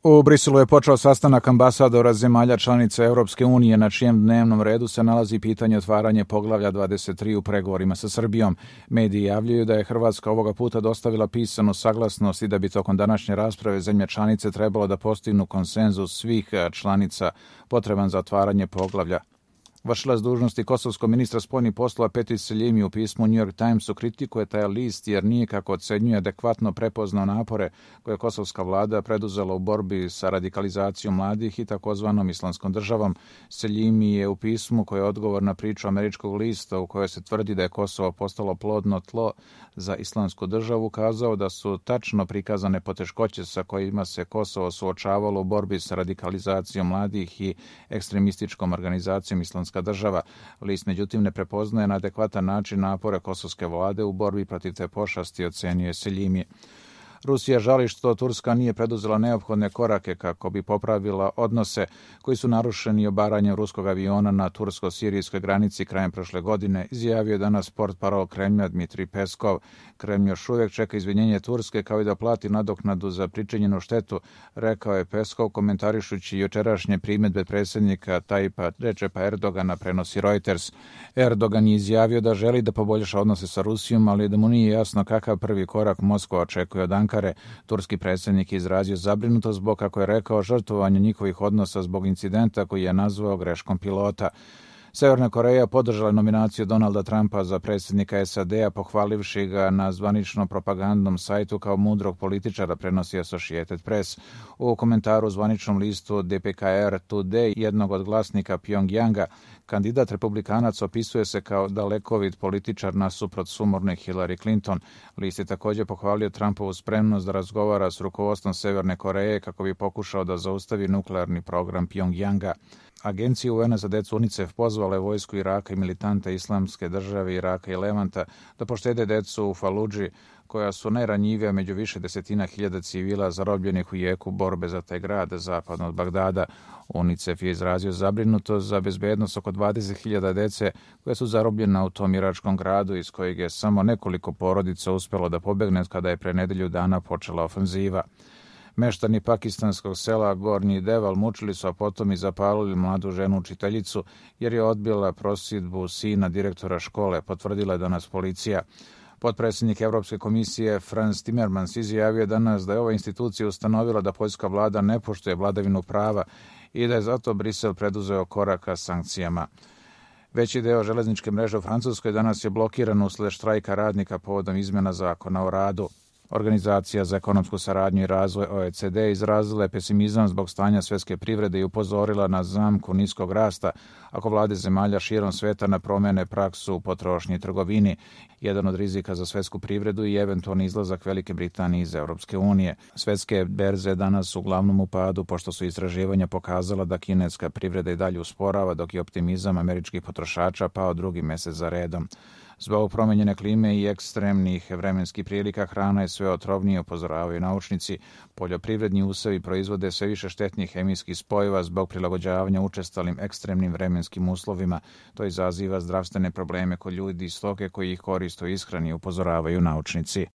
U Briselu je počeo sastanak ambasadora zemalja članica Europske unije, na čijem dnevnom redu se nalazi pitanje otvaranja poglavlja 23 u pregovorima sa Srbijom. Mediji javljaju da je Hrvatska ovoga puta dostavila pisanu saglasnost i da bi tokom današnje rasprave zemlje članice trebalo da postignu konsenzus svih članica potreban za otvaranje poglavlja. Vršilac dužnosti kosovskog ministra spoljnih poslova Petri Seljimi u pismu New York Timesu kritikuje taj list jer nije, kako ocenjuje, adekvatno prepoznao napore koje je kosovska vlada preduzela u borbi sa radikalizacijom mladih i takozvanom islamskom državom. Seljimi je u pismu, koje je odgovor na priču američkog lista u kojoj se tvrdi da je Kosovo postalo plodno tlo za islamsku državu, kazao da su tačno prikazane poteškoće sa kojima se Kosovo suočavalo u borbi sa radikalizacijom mladih i ekstremističkom organizacijom islamska država. List međutim ne prepoznaje na adekvatan način napore kosovske vlade u borbi protiv te pošasti, ocenjuje Seljimi. Rusija žali što Turska nije preduzela neophodne korake kako bi popravila odnose koji su narušeni obaranjem ruskog aviona na tursko-sirijskoj granici krajem prošle godine, izjavio je danas portparol Kremlja Dmitrij Peskov. Kremlj još uvijek čeka izvinjenje Turske kao i da plati nadoknadu za pričinjenu štetu, rekao je Peskov komentarišući jučerašnje primjedbe predsjednika Tajipa Recepa Erdogana, prenosi Reuters. Erdogan je izjavio da želi da poboljša odnose sa Rusijom, ali da mu nije jasno kakav prvi korak Moskva očekuje od Ankare. Turski predsjednik je izrazio zabrinutost zbog, kako je rekao, žrtvovanja njihovih odnosa zbog incidenta koji je nazvao greškom pilota. Severna Koreja podržala nominaciju Donalda Trumpa za predsjednika SAD-a, pohvalivši ga na zvaničnom propagandnom sajtu kao mudrog političara, prenosi Associated Press. U komentaru u zvaničnom listu DPKR Today, jednog od glasnika Pjongjanga, kandidat republikanac opisuje se kao dalekovid političar nasuprot sumorne Hillary Clinton. List je također pohvalio Trumpovu spremnost da razgovara s rukovodstvom Severne Koreje kako bi pokušao da zaustavi nuklearni program Pjongjanga. Agencija UN za decu UNICEF pozvala je vojsku Iraka i militante islamske države Iraka i Levanta da poštede decu u Faludži, koja su najranjivija među više desetina hiljada civila zarobljenih u jeku borbe za taj grad zapadno od Bagdada. UNICEF je izrazio zabrinutost za bezbednost oko 20.000 dece koje su zarobljena u tom iračkom gradu, iz kojeg je samo nekoliko porodica uspelo da pobegne kada je pre nedelju dana počela ofenziva. Meštani pakistanskog sela Gornji Deval mučili su, a potom i zapalili mladu ženu učiteljicu jer je odbila prosudbu sina direktora škole, potvrdila je danas policija. Potpredsjednik Evropske komisije Frans Timmermans izjavio danas da je ova institucija ustanovila da poljska vlada ne poštuje vladavinu prava i da je zato Brisel preduzeo koraka sankcijama. Veći deo železničke mreže u Francuskoj danas je blokiran usled štrajka radnika povodom izmjena zakona o radu. Organizacija za ekonomsku saradnju i razvoj OECD izrazila je pesimizam zbog stanja svjetske privrede i upozorila na zamku niskog rasta ako vlade zemalja širom sveta ne promene praksu u potrošnji i trgovini, jedan od rizika za svjetsku privredu i eventualni izlazak Velike Britanije iz Europske unije. Svjetske berze danas su uglavnom u padu, pošto su istraživanja pokazala da kineska privreda i dalje usporava, dok je optimizam američkih potrošača pao drugi mjesec za redom. Zbog promenjene klime i ekstremnih vremenskih prilika hrana je sve otrovnije, upozoravaju naučnici. Poljoprivredni usevi proizvode sve više štetnih hemijskih spojeva zbog prilagođavanja učestalim ekstremnim vremenskim uslovima. To izaziva zdravstvene probleme kod ljudi i stoke koji ih koriste u ishrani, upozoravaju naučnici.